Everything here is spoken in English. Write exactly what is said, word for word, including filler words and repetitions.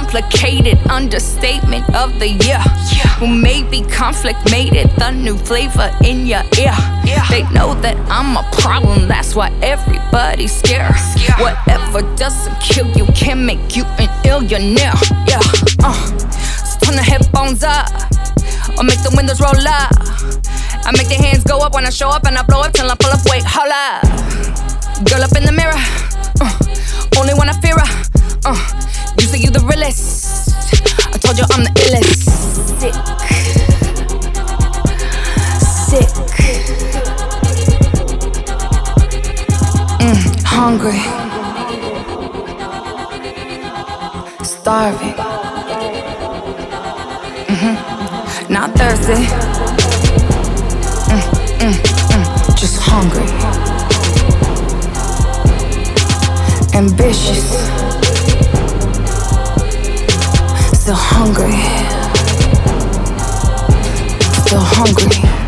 complicated understatement of the year. Who maybe conflict made it the new flavor in your ear. They know that I'm a problem, that's why everybody's scared. Whatever doesn't kill you can make you an illionaire. Yeah, uh, so turn the headphones up or make the windows roll up. I make the hands go up when I show up, and I blow up till I pull up. Wait, hold up. Girl up in the mirror, uh, only when I fear her. Uh, you say you the realest, I told you I'm the illest. Sick, sick, mm, hungry, starving, mm-hmm. Not thirsty, mm, mm, mm, just hungry, ambitious, still hungry, still hungry.